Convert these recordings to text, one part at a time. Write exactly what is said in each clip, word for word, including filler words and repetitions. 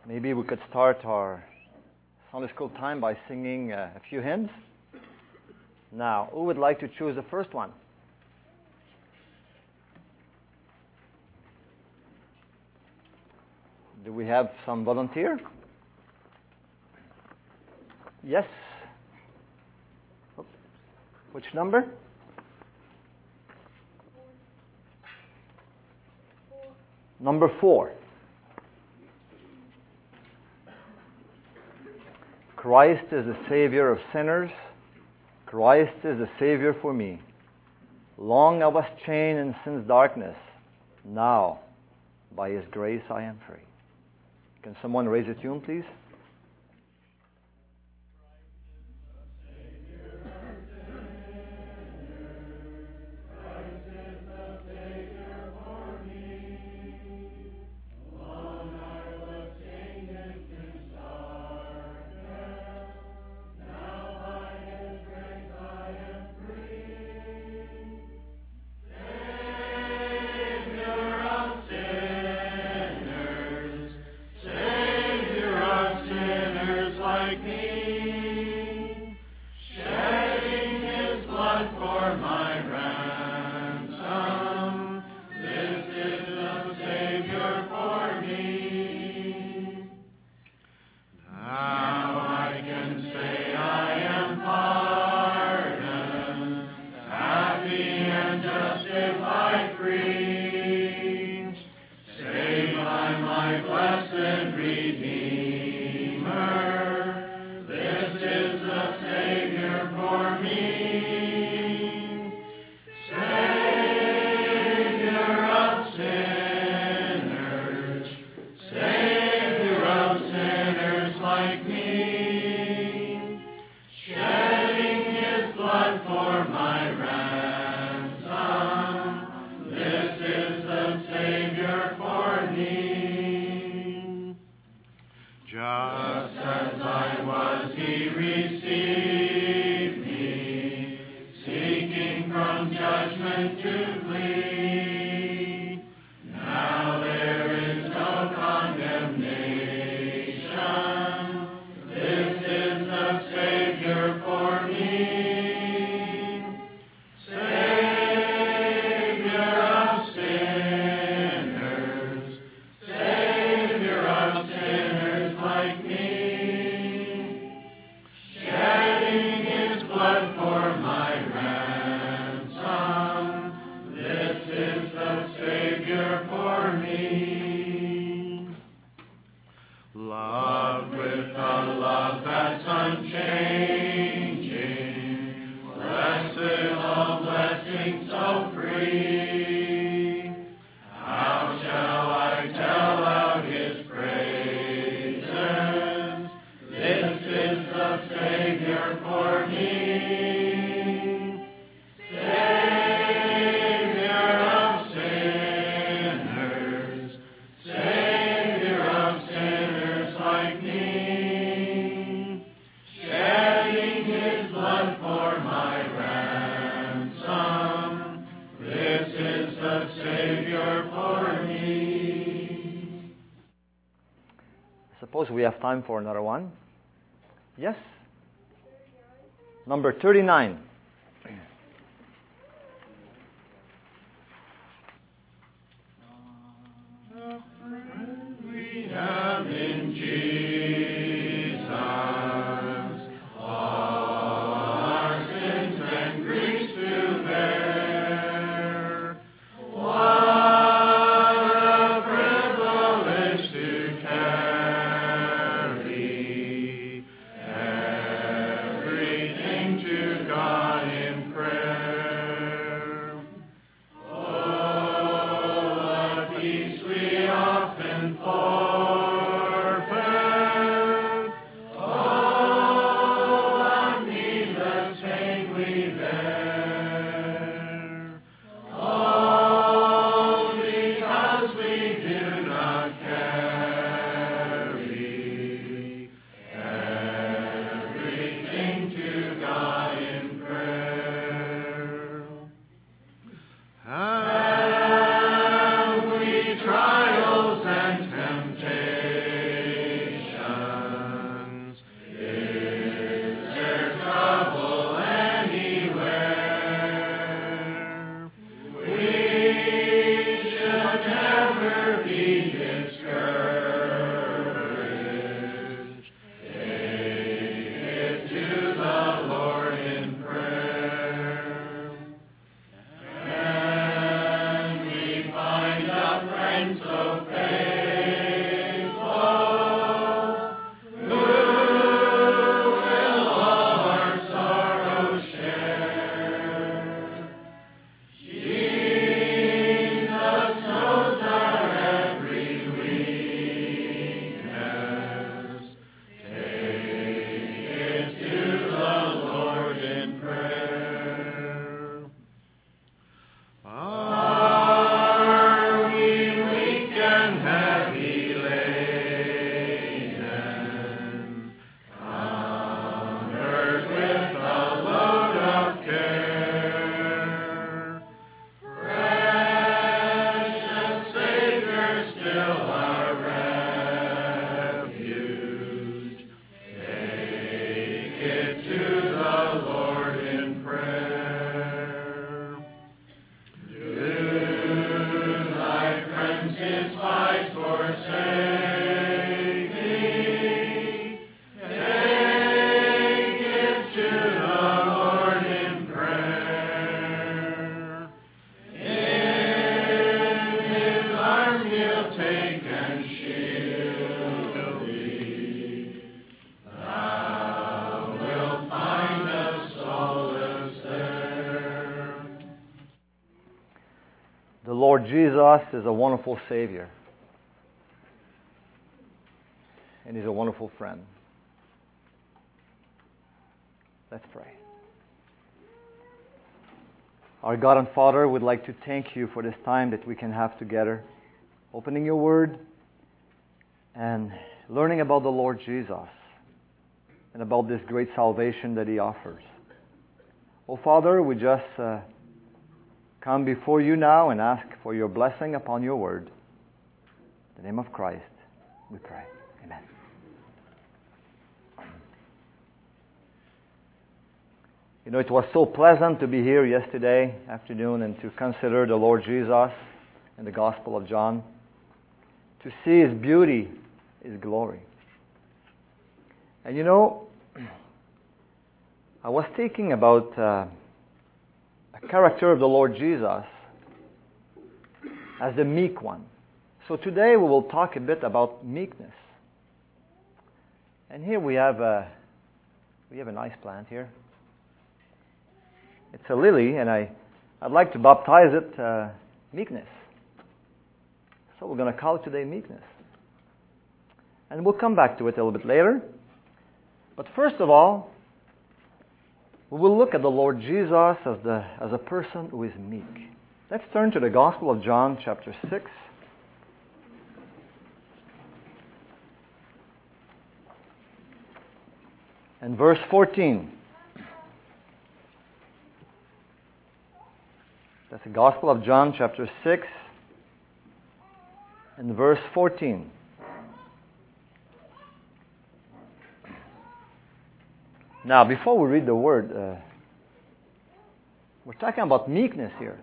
Maybe we could start our Sunday school time by singing uh, a few hymns. Now, who would like to choose the first one? Do we have some volunteer? Yes. Which number? Number four. Christ is the Savior of sinners. Christ is the Savior for me. Long I was chained in sin's darkness. Now, by His grace, I am free. Can someone raise a tune, please? Suppose we have time for another one. Yes? Number thirty-nine. We have in Jesus all our sins and griefs to bear. What a privilege to carry everything to God in prayer. Oh, what peace we often forfeit. refuge. Take it to the Lord in prayer. Do thy friends despise, forsake thee? Take it to the Lord in prayer. In his arms he'll take and shield thee. Thou wilt find a solace there. The Lord Jesus is a wonderful Savior. And He's a wonderful friend. Let's pray. Our God and Father, we'd like to thank You for this time that we can have together, opening Your Word and learning about the Lord Jesus and about this great salvation that He offers. Oh Father, we just uh, come before You now and ask for Your blessing upon Your Word. In the name of Christ, we pray. Amen. You know, it was so pleasant to be here yesterday afternoon and to consider the Lord Jesus in the Gospel of John, to see His beauty, His glory. And you know, I was thinking about uh, a character of the Lord Jesus as the meek one. So today we will talk a bit about meekness. And here we have a, we have a nice plant here. It's a lily, and I, I'd like to baptize it uh, meekness. So we're going to call it today meekness. And we'll come back to it a little bit later. But first of all, we will look at the Lord Jesus as, the, as a person who is meek. Let's turn to the Gospel of John, chapter six. And verse fourteen. That's the Gospel of John, chapter six, and verse fourteen. Now, before we read the word, uh, we're talking about meekness here.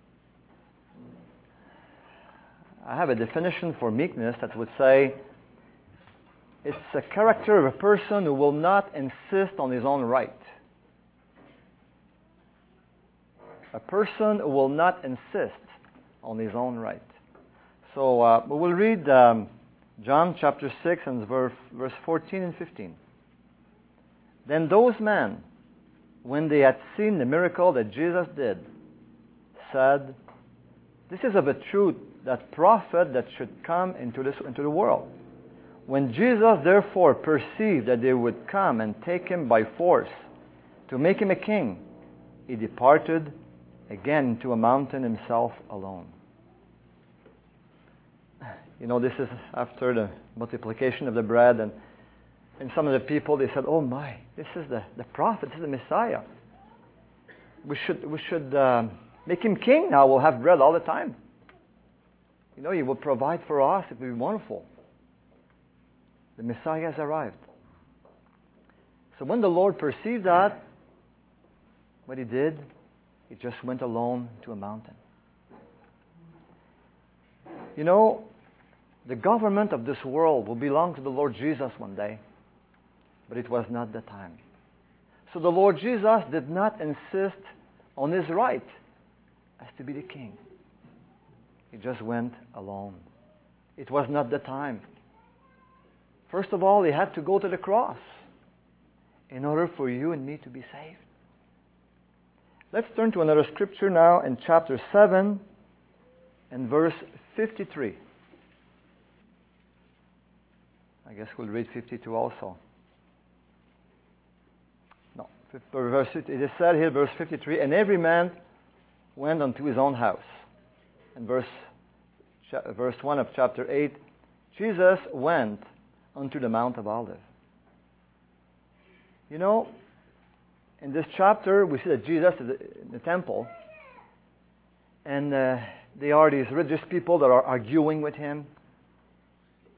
I have a definition for meekness that would say it's a character of a person who will not insist on his own right. A person who will not insist on his own right. So uh, we will read um, John chapter six and verse, verse fourteen and fifteen. Then those men, when they had seen the miracle that Jesus did, said, "This is of a truth that prophet that should come into this into the world." When Jesus therefore perceived that they would come and take him by force to make him a king, he departed again to a mountain himself alone. You know, this is after the multiplication of the bread, and, and some of the people, they said, "Oh my, this is the, the prophet, this is the Messiah. We should, we should um, make him king now, we'll have bread all the time. You know, he will provide for us, it will be wonderful." The Messiah has arrived. So when the Lord perceived that, what he did, he just went alone to a mountain. You know, the government of this world will belong to the Lord Jesus one day, but it was not the time. So the Lord Jesus did not insist on his right as to be the king. He just went alone. It was not the time. First of all, he had to go to the cross in order for you and me to be saved. Let's turn to another scripture now in chapter seven and verse fifty-three. I guess we'll read fifty-two also. No, verse, it is said here, verse fifty-three, "And every man went unto his own house." And verse, verse one of chapter eight, Jesus went unto the Mount of Olives. You know, in this chapter, we see that Jesus is in the temple, and uh, they are these religious people that are arguing with him.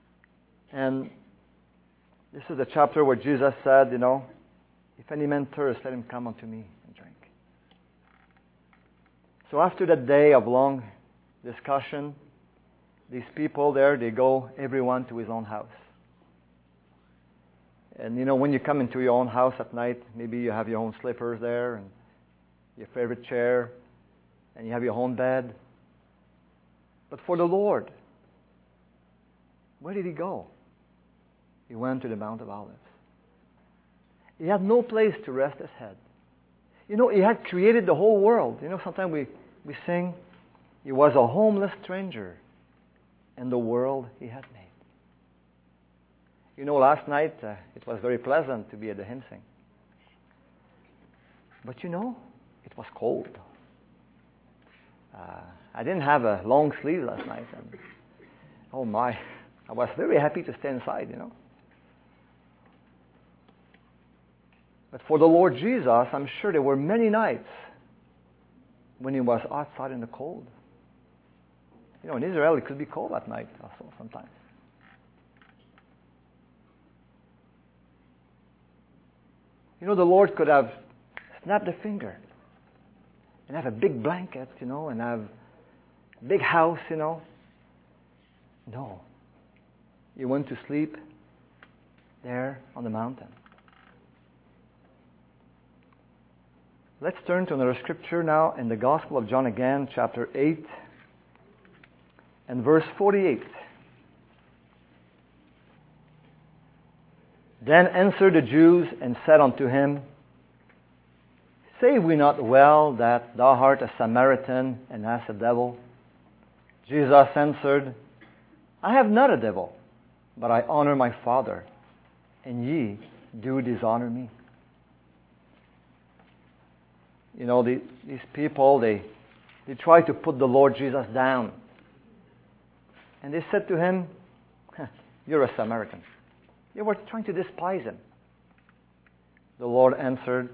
And this is the chapter where Jesus said, you know, if any man thirst, let him come unto me and drink. So after that day of long discussion, these people there, they go everyone to his own house. And you know, when you come into your own house at night, maybe you have your own slippers there and your favorite chair, and you have your own bed. But for the Lord, where did he go? He went to the Mount of Olives. He had no place to rest his head. You know, he had created the whole world. You know, sometimes we, we sing, he was a homeless stranger in the world he had made. You know, last night uh, it was very pleasant to be at the hymn sing. But you know, it was cold. Uh, I didn't have a long sleeve last night. And, oh my, I was very happy to stay inside, you know. But for the Lord Jesus, I'm sure there were many nights when he was outside in the cold. You know, in Israel it could be cold at night also sometimes. You know, the Lord could have snapped a finger and have a big blanket, you know, and have a big house, you know. No. He went to sleep there on the mountain. Let's turn to another scripture now in the Gospel of John again, chapter eight and verse forty-eight. Then answered the Jews and said unto him, Say we not well that thou art a Samaritan and hast a devil? Jesus answered, I have not a devil, but I honor my Father, and ye do dishonor me. You know, the, these people, they, they try to put the Lord Jesus down. And they said to him, You're a Samaritan. They were trying to despise him. The Lord answered,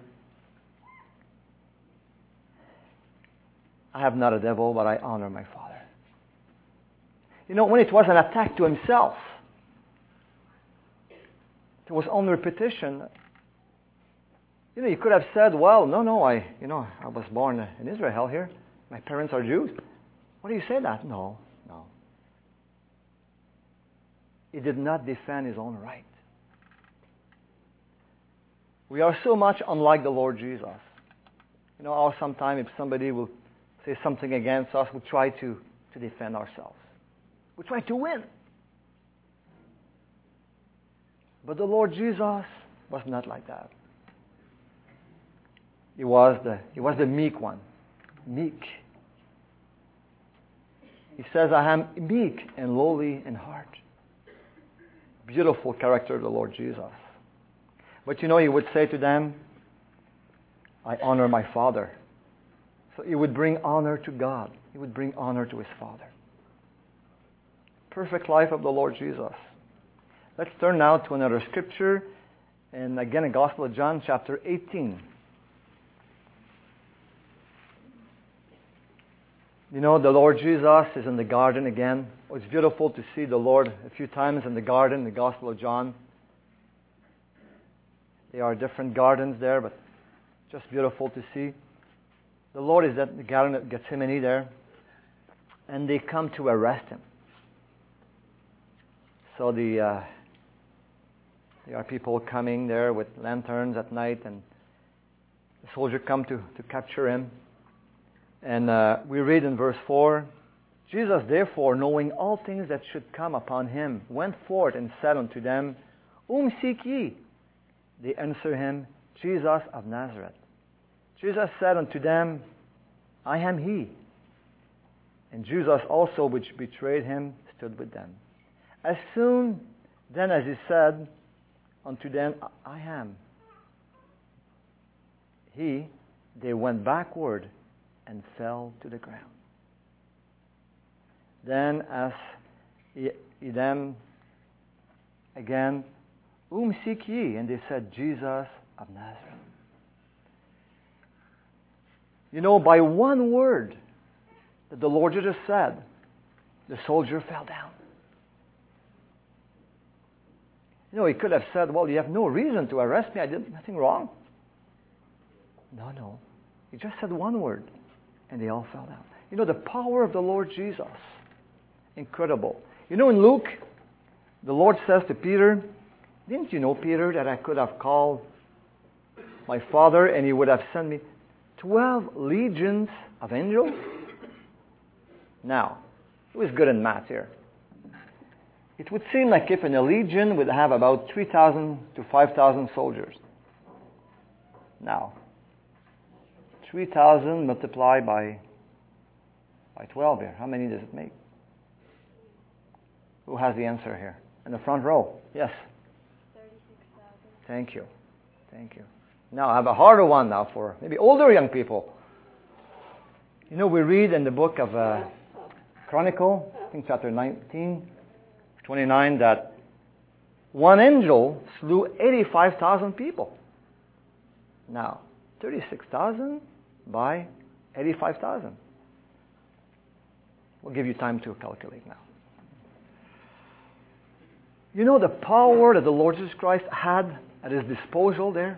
I have not a devil, but I honor my Father. You know, when it was an attack to himself, it was on repetition. You know, you could have said, well, no, no, I, you know, I was born in Israel here. My parents are Jews. Why do you say that? No, no. He did not defend his own right. We are so much unlike the Lord Jesus. You know, how sometimes if somebody will say something against us, we try to, to defend ourselves. We try to win. But the Lord Jesus was not like that. He was the, he was the meek one. Meek. He says, I am meek and lowly in heart. Beautiful character of the Lord Jesus. But you know, he would say to them, I honor my Father. So he would bring honor to God. He would bring honor to his Father. Perfect life of the Lord Jesus. Let's turn now to another scripture. And again, the Gospel of John, chapter eighteen. You know, the Lord Jesus is in the garden again. Oh, it's beautiful to see the Lord a few times in the garden, the Gospel of John. There are different gardens there, but just beautiful to see. The Lord is at the Garden of Gethsemane there, and they come to arrest him. So the uh, there are people coming there with lanterns at night, and the soldiers come to, to capture him. And uh, we read in verse four, Jesus therefore, knowing all things that should come upon him, went forth and said unto them, Whom seek ye? They answer him, Jesus of Nazareth. Jesus said unto them, I am he. And Judas also, which betrayed him, stood with them. As soon then as he said unto them, I am he, they went backward and fell to the ground. Then asked he, he them again, Whom seek ye? And they said, Jesus of Nazareth. You know, by one word that the Lord Jesus said, the soldier fell down. You know, he could have said, well, you have no reason to arrest me. I did nothing wrong. No, no. He just said one word, and they all fell down. You know, the power of the Lord Jesus. Incredible. You know, in Luke, the Lord says to Peter, didn't you know, Peter, that I could have called my Father and He would have sent me twelve legions of angels? Now, who is good in math here? It would seem like if an legion would have about three thousand to five thousand soldiers. Now, three thousand multiplied by, by twelve here. How many does it make? Who has the answer here? In the front row. Yes? thirty-six thousand. Thank you. Thank you. Now, I have a harder one now for maybe older young people. You know, we read in the book of uh, Chronicle, I think chapter nineteen, twenty-nine, that one angel slew eighty-five thousand people. Now, thirty-six thousand by eighty-five thousand. We'll give you time to calculate now. You know the power that the Lord Jesus Christ had at His disposal there?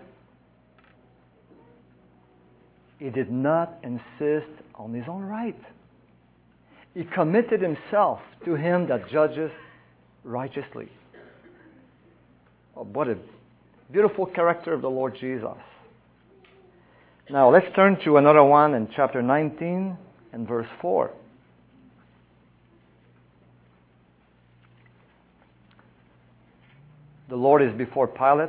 He did not insist on His own right. He committed Himself to Him that judges righteously. Oh, what a beautiful character of the Lord Jesus. Now let's turn to another one in chapter nineteen and verse four. The Lord is before Pilate.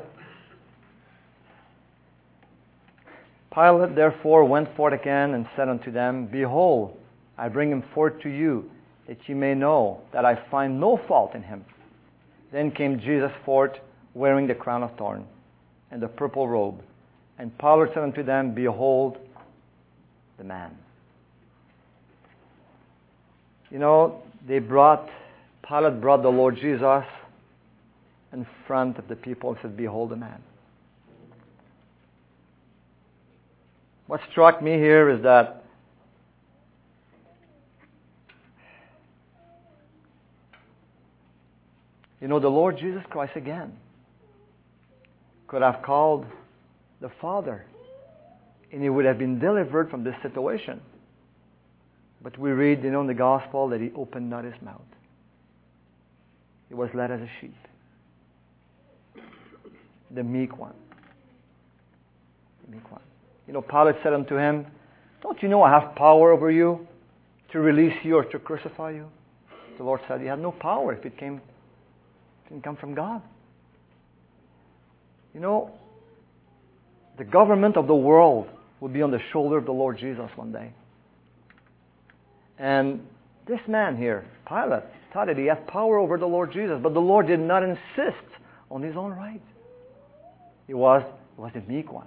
Pilate therefore went forth again and said unto them, Behold, I bring him forth to you, that ye may know that I find no fault in him. Then came Jesus forth, wearing the crown of thorns and the purple robe. And Pilate said unto them, Behold the man. You know, they brought, Pilate brought the Lord Jesus in front of the people and said, Behold the man. What struck me here is that you know, the Lord Jesus Christ again could have called the Father and He would have been delivered from this situation. But we read, you know, in the Gospel that He opened not His mouth. He was led as a sheep. The meek one. The meek one. You know, Pilate said unto him, Don't you know I have power over you to release you or to crucify you? The Lord said, You have no power if it came, if it didn't come from God. You know, the government of the world will be on the shoulder of the Lord Jesus one day. And this man here, Pilate, thought that he had power over the Lord Jesus, but the Lord did not insist on His own right. He was, he was the meek one.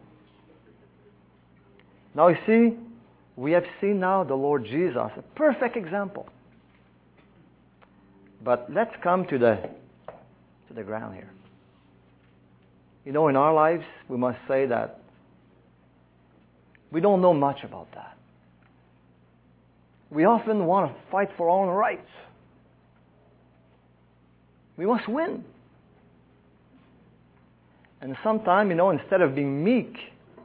Now you see, we have seen now the Lord Jesus, a perfect example. But let's come to the to the ground here. You know, in our lives, we must say that we don't know much about that. We often want to fight for our own rights. We must win. And sometimes, you know, instead of being meek,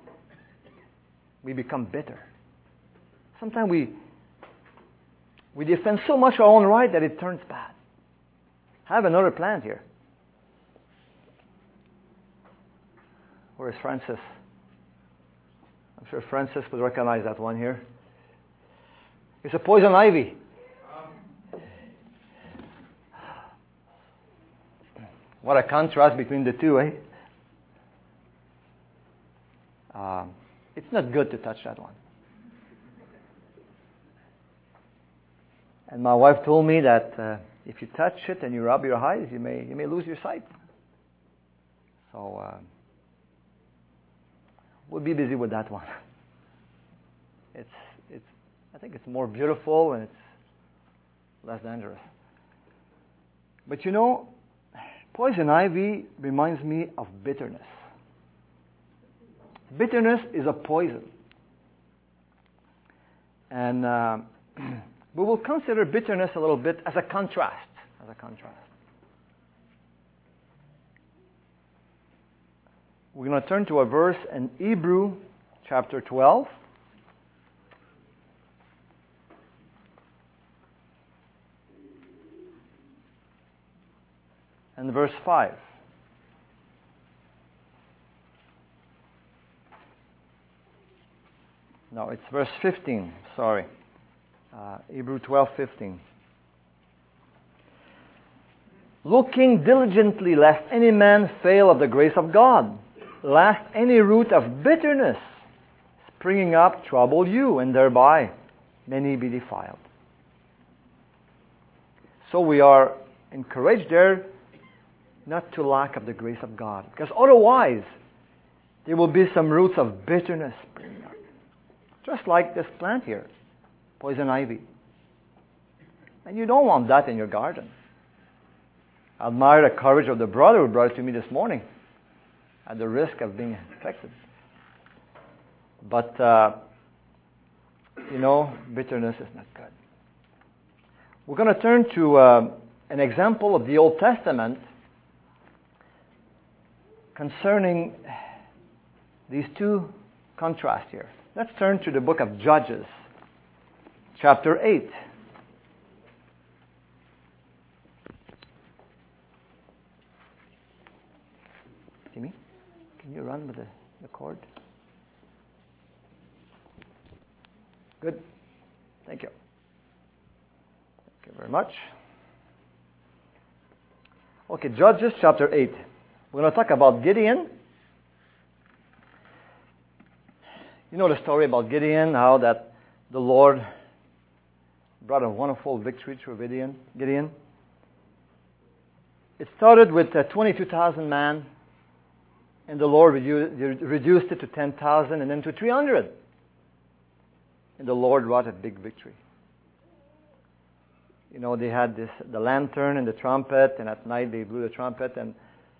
we become bitter. Sometimes we we defend so much our own right that it turns bad. I have another plant here. Where is Francis? I'm sure Francis would recognize that one here. It's a poison ivy. What a contrast between the two, eh? Um, it's not good to touch that one. And my wife told me that uh, if you touch it and you rub your eyes, you may you may lose your sight. So uh, we'll be busy with that one. It's it's I think it's more beautiful and it's less dangerous. But you know, poison ivy reminds me of bitterness. Bitterness is a poison. And uh, we will consider bitterness a little bit as a contrast. As a contrast. We're going to turn to a verse in Hebrew chapter twelve. And verse five. No, it's verse fifteen. Sorry. Uh, Hebrew twelve fifteen. Looking diligently lest any man fail of the grace of God, lest any root of bitterness springing up trouble you, and thereby many be defiled. So we are encouraged there not to lack of the grace of God, because otherwise there will be some roots of bitterness springing up. Just like this plant here, poison ivy. And you don't want that in your garden. I admire the courage of the brother who brought it to me this morning, at the risk of being infected. But, uh, you know, bitterness is not good. We're going to turn to uh, an example of the Old Testament concerning these two contrasts here. Let's turn to the book of Judges, chapter eight. Timmy, can you run with the, the cord? Good. Thank you. Thank you very much. Okay, Judges chapter eight. We're going to talk about Gideon. You know the story about Gideon, how that the Lord brought a wonderful victory through Gideon. Gideon. It started with uh, twenty-two thousand men, and the Lord redu- reduced it to ten thousand and then to three hundred. And the Lord wrought a big victory. You know, they had this the lantern and the trumpet, and at night they blew the trumpet, and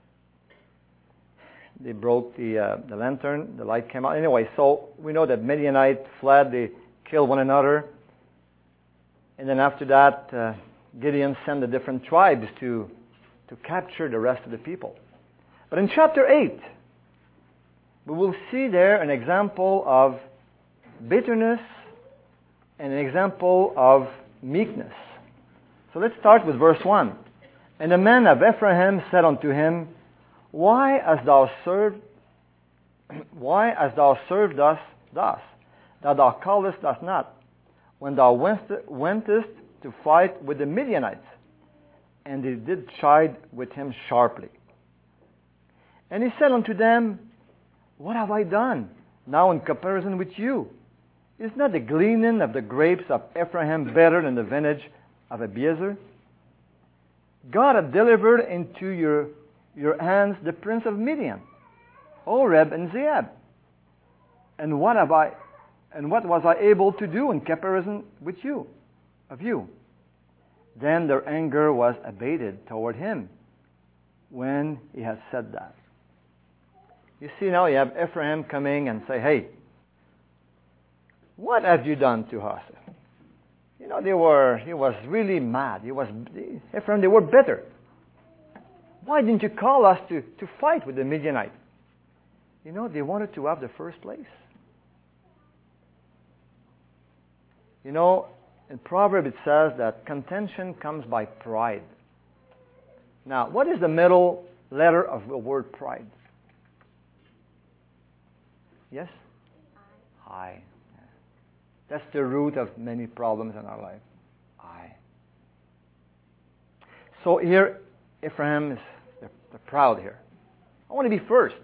they broke the uh, the lantern. The light came out. Anyway, so we know that Midianites fled. They killed one another. And then after that, uh, Gideon sent the different tribes to to capture the rest of the people. But in chapter eight, we will see there an example of bitterness and an example of meekness. So let's start with verse one. And the men of Ephraim said unto him, Why hast thou served why hast thou served us thus, that thou callest us not, when thou wentest, wentest to fight with the Midianites? And they did chide with him sharply. And he said unto them, What have I done now in comparison with you? Is not the gleaning of the grapes of Ephraim better than the vintage of Abiezer? God hath delivered into your your hands the prince of Midian, Oreb and Zeeb. And what have I and what was I able to do in comparison with you, of you? Then their anger was abated toward him when he had said that. You see, now you have Ephraim coming and say, Hey, what have you done to us? You know, they were, he was really mad. He was, Ephraim, they were bitter. Why didn't you call us to, to fight with the Midianites? You know, they wanted to have the first place. You know, in Proverbs it says that contention comes by pride. Now, what is the middle letter of the word pride? Yes? I. That's the root of many problems in our life. I. So here, Ephraim is they're, they're proud here. I want to be first.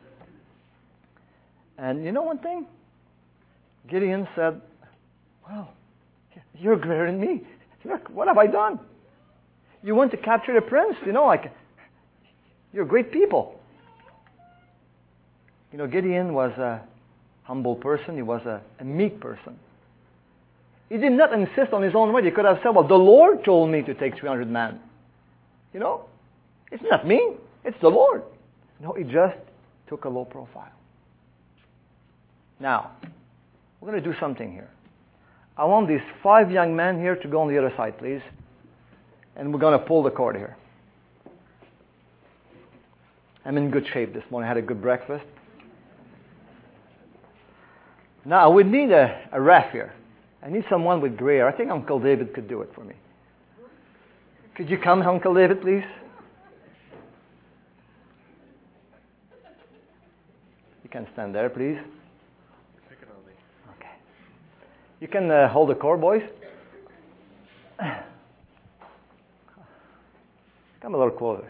And you know one thing? Gideon said, Well, you're greater than me. Look, what have I done? You want to capture the prince? You know, like, you're great people. You know, Gideon was a humble person. He was a, a meek person. He did not insist on his own way. He could have said, well, the Lord told me to take three hundred men. You know, it's not me. It's the Lord. No, he just took a low profile. Now, we're going to do something here. I want these five young men here to go on the other side, please. And we're going to pull the cord here. I'm in good shape this morning. I had a good breakfast. Now, I would need a, a ref here. I need someone with gray hair. I think Uncle David could do it for me. Could you come, Uncle David, please? You can stand there, please. Pick it on me. Okay. You can uh, hold the cord, boys. Come a little closer.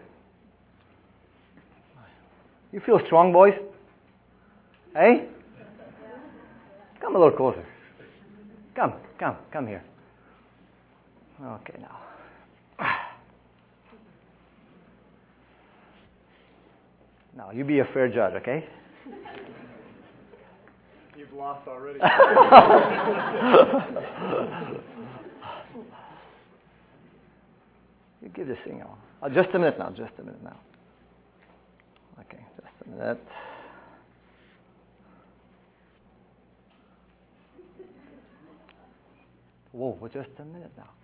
You feel strong, boys? Hey? Come a little closer. Come, come, come here. Okay, now. Now, you be a fair judge, okay? You've lost already. You give this thing on. Oh, just a minute now, just a minute now. Okay, just a minute. Whoa, well, just a minute now.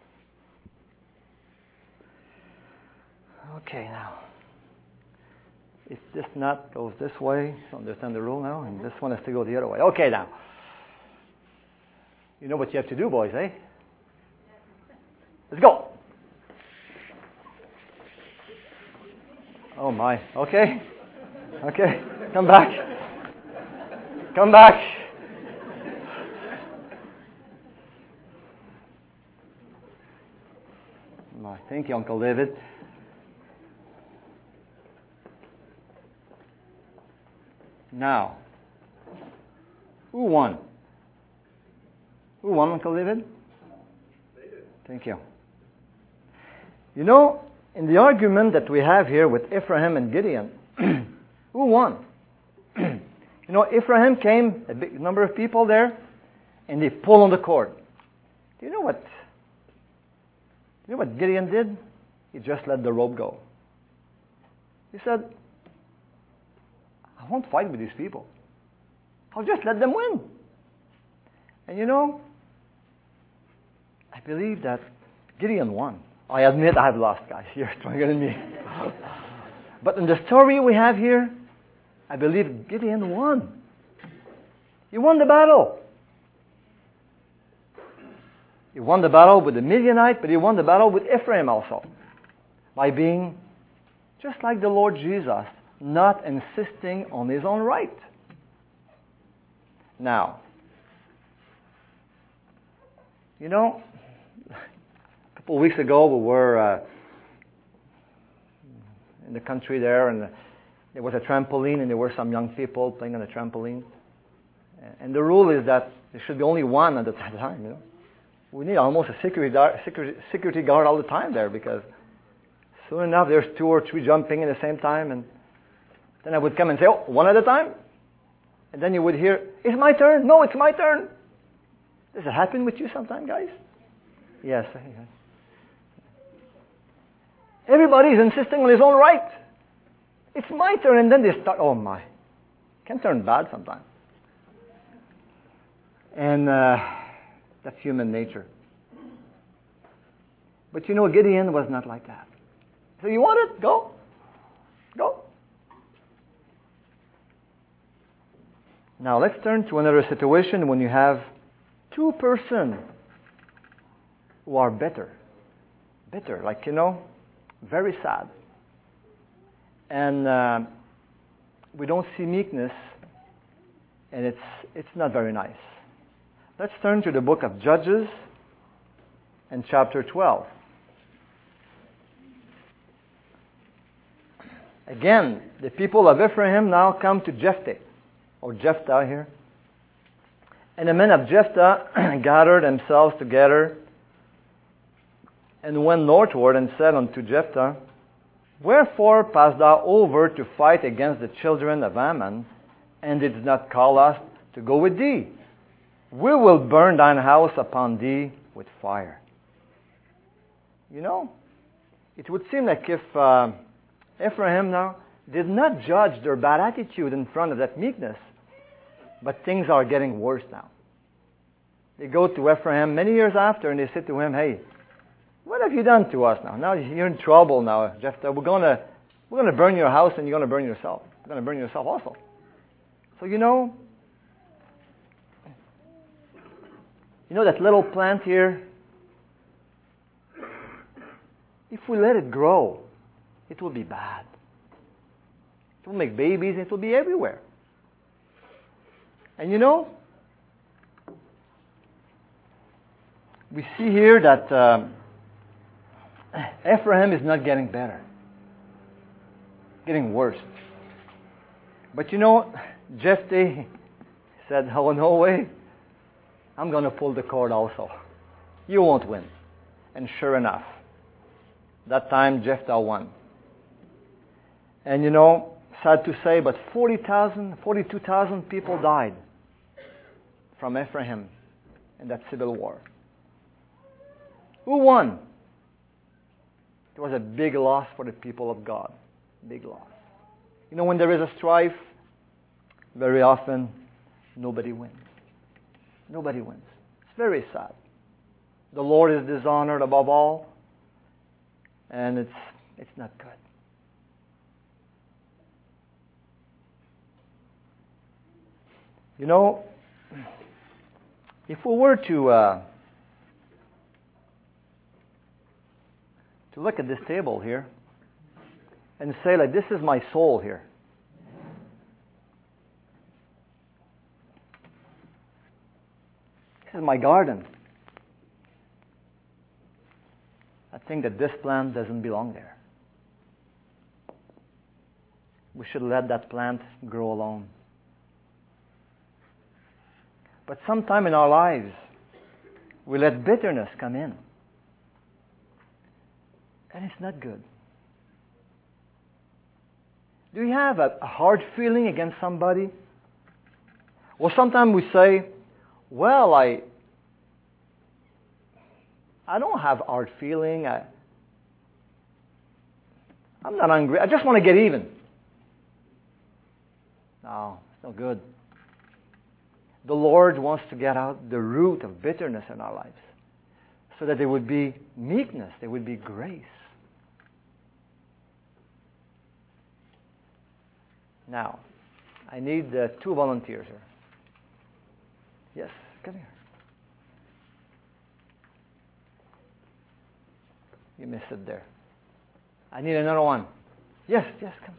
Okay, now. If this nut goes this way, you understand the rule now, and this one has to go the other way. Okay, now. You know what you have to do, boys, eh? Let's go. Oh, my. Okay. Okay. Come back. Come back. My, thank you, Uncle David. Now, who won? Who won, Uncle David? They did. Thank you. You know, in the argument that we have here with Ephraim and Gideon, who won? You know, Ephraim came, a big number of people there, and they pulled on the cord. Do you know what? Do you know what Gideon did? He just let the rope go. He said, I won't fight with these people. I'll just let them win. And you know, I believe that Gideon won. I admit I've lost, guys. You're stronger than me. But in the story we have here, I believe Gideon won. He won the battle. He won the battle with the Midianite, but he won the battle with Ephraim also. By being just like the Lord Jesus, not insisting on his own right. Now, you know, a couple of weeks ago we were uh, in the country there, and there was a trampoline, and there were some young people playing on the trampoline. And the rule is that there should be only one at a time. You know, we need almost a security security security guard all the time there, because soon enough there's two or three jumping at the same time, and then I would come and say, oh, one at a time. And then you would hear, it's my turn. No, it's my turn. Does it happen with you sometime, guys? Yes. Everybody's insisting on his own right. It's my turn. And then they start, oh my. It can turn bad sometimes. And uh, that's human nature. But you know, Gideon was not like that. So you want it? Go. Go. Now let's turn to another situation when you have two persons who are bitter. Bitter, like, you know, very sad. And uh, we don't see meekness, and it's it's not very nice. Let's turn to the book of Judges and chapter twelve. Again, the people of Ephraim now come to Jephthah. Or Jephthah here. And the men of Jephthah gathered themselves together and went northward and said unto Jephthah, Wherefore passed thou over to fight against the children of Ammon, and didst not call us to go with thee? We will burn thine house upon thee with fire. You know, it would seem like if uh, Ephraim now did not judge their bad attitude in front of that meekness, but things are getting worse now. They go to Ephraim many years after and they say to him, hey, what have you done to us now? Now you're in trouble now, Jephthah. We're going to We're going to burn your house and you're going to burn yourself. You're going to burn yourself also. So you know, you know that little plant here? If we let it grow, it will be bad. It will make babies and it will be everywhere. And you know, we see here that um, Ephraim is not getting better. Getting worse. But you know, Jephthah said, oh, no way. I'm going to pull the cord also. You won't win. And sure enough, that time Jephthah won. And you know, sad to say, but forty thousand, forty-two thousand people died from Ephraim in that civil war. Who won? It was a big loss for the people of God. Big loss. You know, when there is a strife, very often nobody wins. Nobody wins. It's very sad. The Lord is dishonored above all, and it's it's not good. You know, if we were to uh, to look at this table here and say, like, this is my soul here. This is my garden. I think that this plant doesn't belong there. We should let that plant grow alone. But sometime in our lives, we let bitterness come in. And it's not good. Do you have a, a hard feeling against somebody? Well, sometimes we say, well, I I don't have hard feeling. I, I'm not angry. I just want to get even. No, it's no good. The Lord wants to get out the root of bitterness in our lives so that there would be meekness, there would be grace. Now, I need uh, two volunteers here. Yes, come here. You may sit there. I need another one. Yes, yes, come.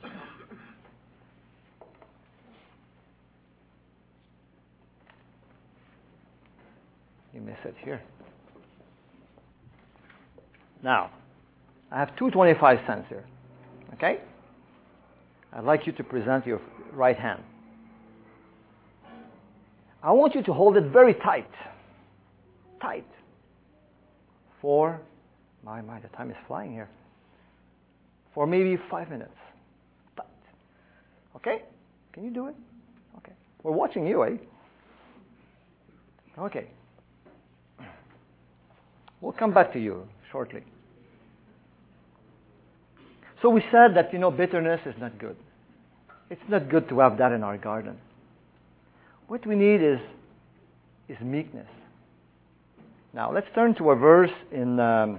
You may sit here. Now, I have two twenty-five cents here. Okay? I'd like you to present your right hand. I want you to hold it very tight. Tight. For, my, my, the time is flying here. For maybe five minutes. Tight. Okay? Can you do it? Okay. We're watching you, eh? Okay. We'll come back to you shortly. So we said that, you know, bitterness is not good. It's not good to have that in our garden. What we need is, is meekness. Now, let's turn to a verse in, um,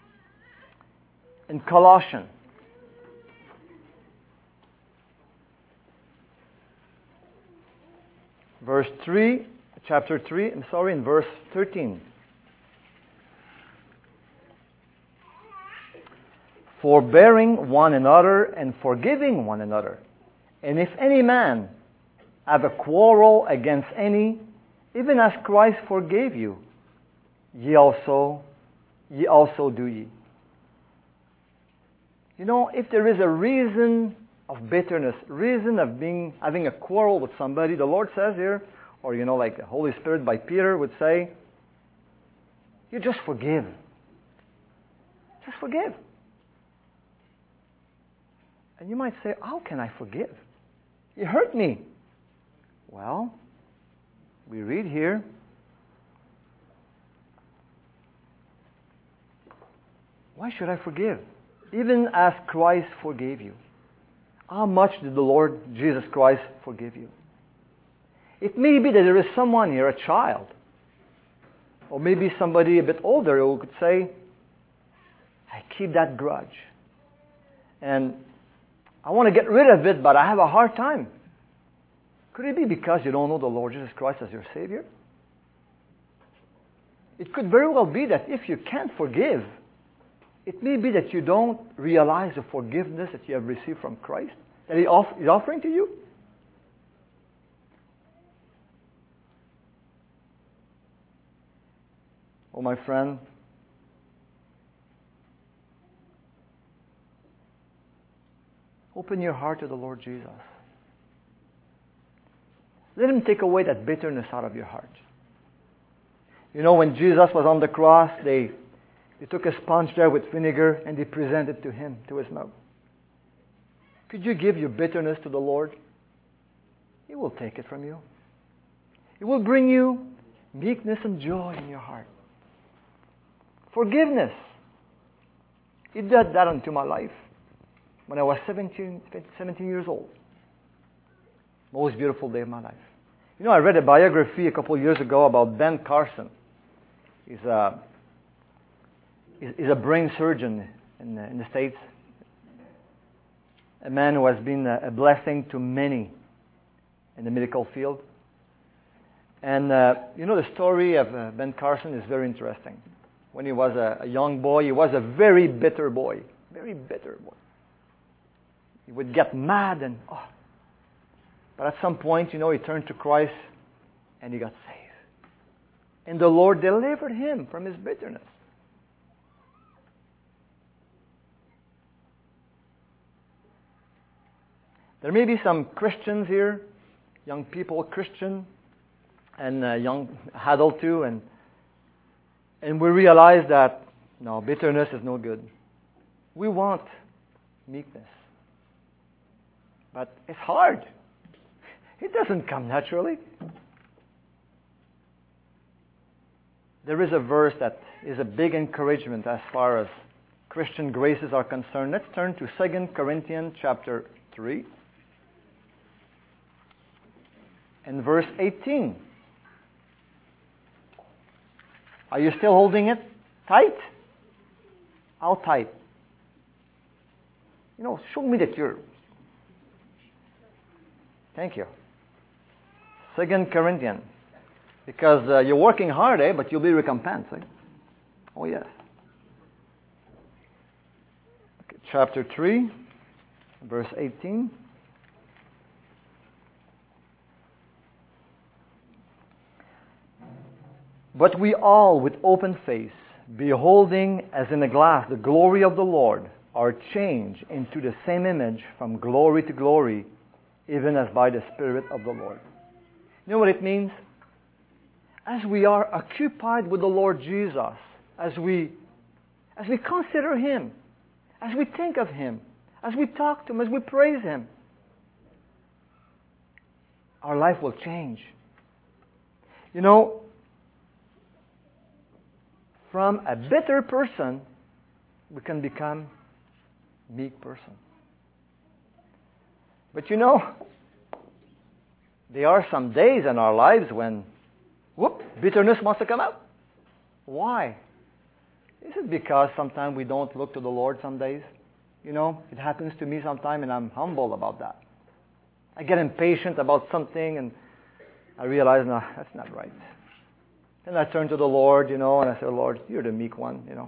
in Colossians. Verse three, chapter three, I'm sorry, in verse thirteen. Forbearing one another and forgiving one another. And if any man have a quarrel against any, even as Christ forgave you, ye also, ye also do ye. You know, if there is a reason of bitterness, reason of being having a quarrel with somebody, the Lord says here, or you know, like the Holy Spirit by Peter would say, you just forgive. Just forgive. And you might say, how can I forgive? You hurt me. Well, we read here, why should I forgive? Even as Christ forgave you. How much did the Lord Jesus Christ forgive you? It may be that there is someone here, a child, or maybe somebody a bit older who could say, I keep that grudge. And I want to get rid of it, but I have a hard time. Could it be because you don't know the Lord Jesus Christ as your Savior? It could very well be that if you can't forgive, it may be that you don't realize the forgiveness that you have received from Christ, that He off- is offering to you. Oh, my friend, open your heart to the Lord Jesus. Let Him take away that bitterness out of your heart. You know, when Jesus was on the cross, they, they took a sponge there with vinegar and they presented it to Him, to His mouth. Could you give your bitterness to the Lord? He will take it from you. It will bring you meekness and joy in your heart. Forgiveness. He did that unto my life when I was seventeen, seventeen years old. Most beautiful day of my life. You know, I read a biography a couple of years ago about Ben Carson. He's a, he's a brain surgeon in the, in the States. A man who has been a, a blessing to many in the medical field. And, uh, you know, the story of uh, Ben Carson is very interesting. When he was a, a young boy, he was a very bitter boy. Very bitter boy. He would get mad and, oh. But at some point, you know, he turned to Christ and he got saved. And the Lord delivered him from his bitterness. There may be some Christians here, young people, Christian, and uh, young adult too, and and we realize that, no, bitterness is no good. We want meekness. But it's hard. It doesn't come naturally. There is a verse that is a big encouragement as far as Christian graces are concerned. Let's turn to Second Corinthians chapter three and verse eighteen. Are you still holding it tight? How tight? You know, show me that you're... Thank you. Second Corinthians. Because uh, you're working hard, eh? But you'll be recompensed, eh? Oh, yes. Okay, chapter three, verse eighteen. But we all, with open face, beholding as in a glass the glory of the Lord, are changed into the same image from glory to glory, even as by the Spirit of the Lord. You know what it means? As we are occupied with the Lord Jesus, as we, as we consider Him, as we think of Him, as we talk to Him, as we praise Him, our life will change. You know, from a bitter person, we can become a meek person. But you know, there are some days in our lives when, whoop, bitterness wants to come out. Why? Is it because sometimes we don't look to the Lord some days? You know, it happens to me sometimes and I'm humble about that. I get impatient about something and I realize, no, that's not right. Then I turn to the Lord, you know, and I say, Lord, you're the meek one, you know.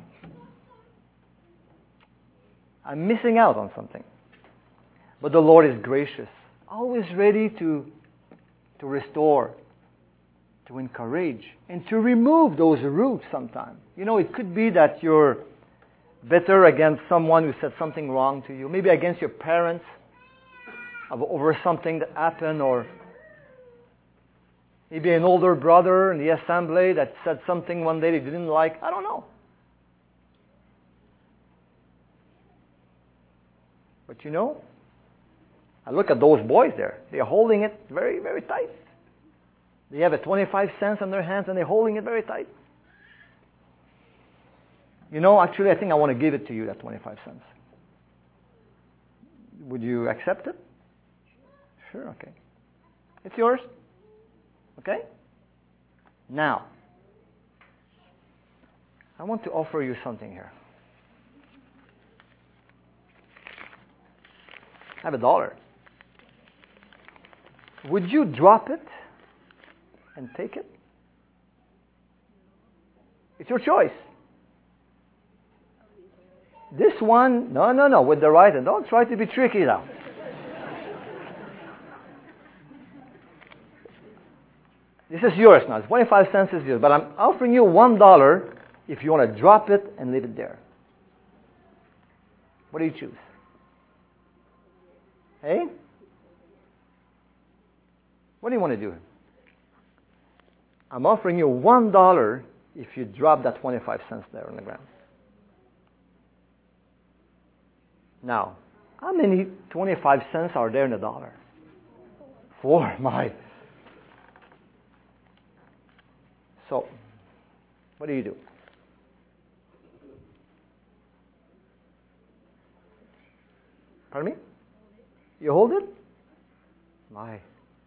I'm missing out on something. But the Lord is gracious, always ready to, to restore, to encourage, and to remove those roots sometimes. You know, it could be that you're bitter against someone who said something wrong to you, maybe against your parents over something that happened, or maybe an older brother in the assembly that said something one day they didn't like. I don't know. But you know, I look at those boys there. They're holding it very, very tight. They have a twenty-five cents in their hands and they're holding it very tight. You know, actually, I think I want to give it to you, that twenty-five cents. Would you accept it? Sure, okay. It's yours. Okay? Now, I want to offer you something here. I have a dollar. Would you drop it and take it? It's your choice. This one, no, no, no, with the right hand. Don't try to be tricky now. This is yours now. twenty-five cents is yours. But I'm offering you one dollar if you want to drop it and leave it there. What do you choose? Hey? What do you want to do? I'm offering you one dollar if you drop that twenty-five cents there on the ground. Now, how many twenty-five cents are there in a dollar? Four, my. So, what do you do? Pardon me? You hold it? My.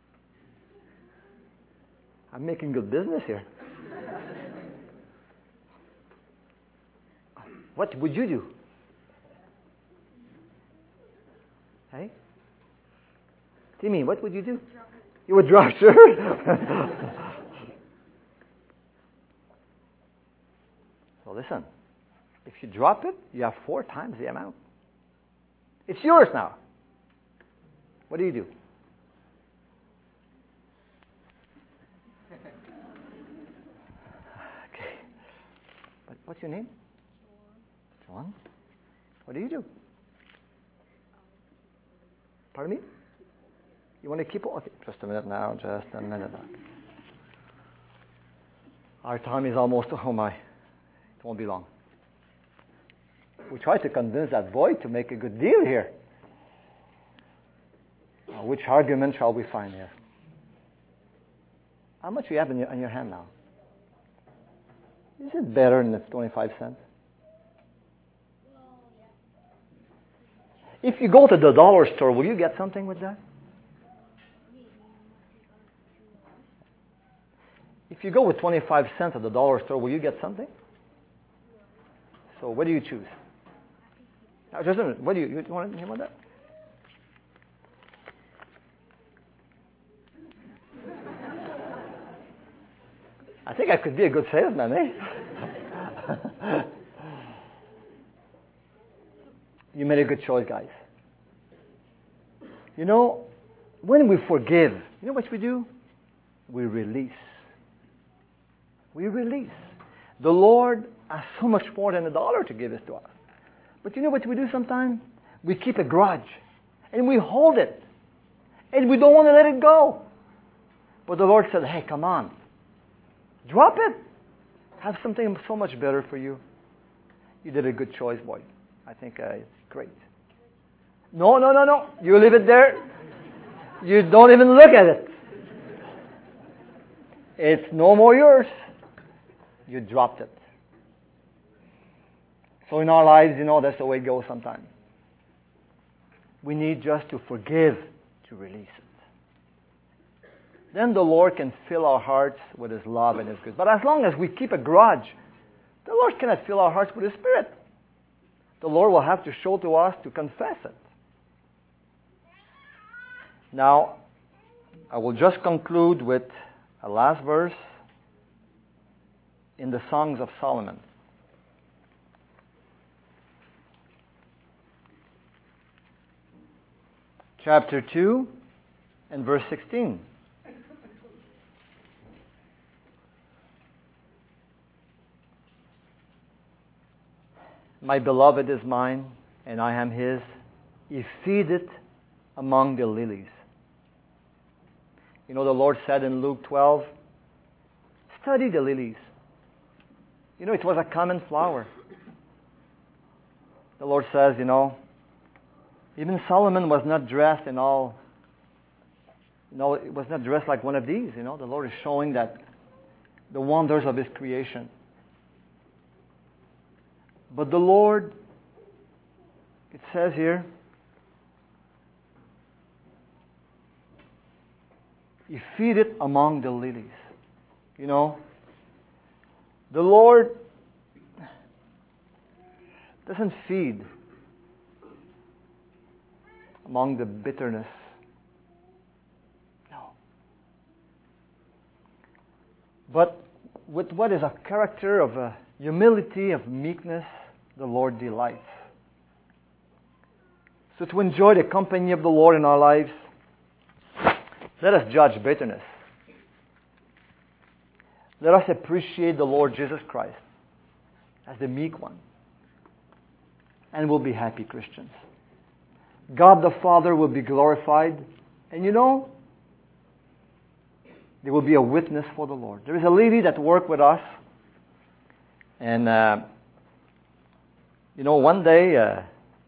I'm making good business here. What would you do? Hey? Timmy, what would you do? You would drop, sure. So listen, if you drop it, you have four times the amount. It's yours now. What do you do? Okay. What, what's your name? John. What do you do? Pardon me? You want to keep it? Okay, just a minute now, just a minute. Our time is almost, oh my, it won't be long. We try to convince that boy to make a good deal here. Now, which argument shall we find here? How much do you have in your, in your hand now? Is it better than the twenty-five cents? If you go to the dollar store, will you get something with that? If you go with twenty-five cents at the dollar store, will you get something? So what do you choose? Now, just a minute. What do you, you want, you want that? I think I could be a good salesman, eh? You made a good choice, guys. You know, when we forgive, you know what we do? We release. We release. The Lord has so much more than a dollar to give us to us. But you know what we do sometimes? We keep a grudge. And we hold it. And we don't want to let it go. But the Lord said, hey, come on. Drop it. I have something so much better for you. You did a good choice, boy. I think uh, it's great. No, no, no, no. You leave it there. You don't even look at it. It's no more yours. You dropped it. So in our lives, you know, that's the way it goes sometimes. We need just to forgive, to release it. Then the Lord can fill our hearts with His love and His good. But as long as we keep a grudge, the Lord cannot fill our hearts with His Spirit. The Lord will have to show to us to confess it. Now, I will just conclude with a last verse in the Songs of Solomon. Chapter two and verse sixteen. My beloved is mine, and I am His. He feedeth among the lilies. You know, the Lord said in Luke twelve, study the lilies. You know, it was a common flower. The Lord says, you know, even Solomon was not dressed in all, you know, it was not dressed like one of these. You know, the Lord is showing that the wonders of His creation. But the Lord, it says here, He feedeth among the lilies. You know, the Lord doesn't feed among the bitterness. No. But with what is a character of uh, humility, of meekness, the Lord delights. So to enjoy the company of the Lord in our lives, let us judge bitterness. Let us appreciate the Lord Jesus Christ as the meek one. And we'll be happy Christians. God the Father will be glorified. And you know, there will be a witness for the Lord. There is a lady that worked with us. And, uh, you know, one day uh,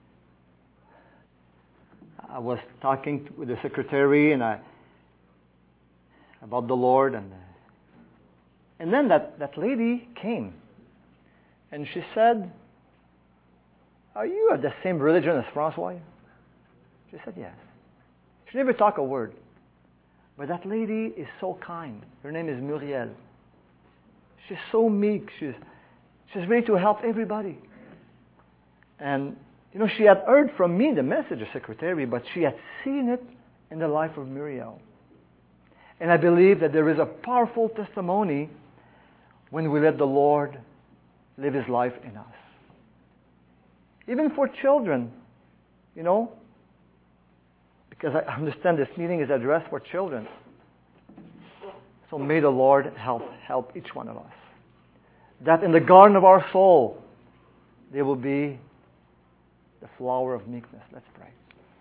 I was talking with the secretary and I about the Lord. And, uh, and then that, that lady came. And she said, "Are you of the same religion as Francois?" She said, "Yes." She never talked a word. But that lady is so kind. Her name is Muriel. She's so meek. She's, she's ready to help everybody. And, you know, she had heard from me the message of secretary, but she had seen it in the life of Muriel. And I believe that there is a powerful testimony when we let the Lord live His life in us. Even for children, you know, because I understand this meeting is addressed for children. So may the Lord help help each one of us. That in the garden of our soul, there will be the flower of meekness. Let's pray.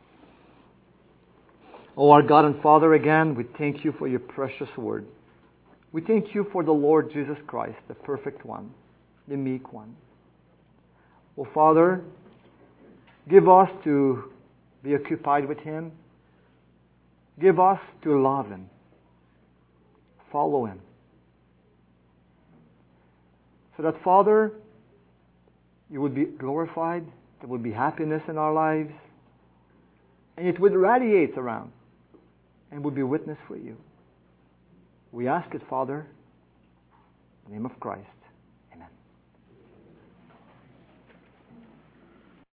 Oh, our God and Father, again, we thank You for Your precious word. We thank You for the Lord Jesus Christ, the perfect one, the meek one. Oh, Father, give us to be occupied with Him. Give us to love Him. Follow Him. So that, Father, You would be glorified, there would be happiness in our lives, and it would radiate around and would be witness for You. We ask it, Father, in the name of Christ.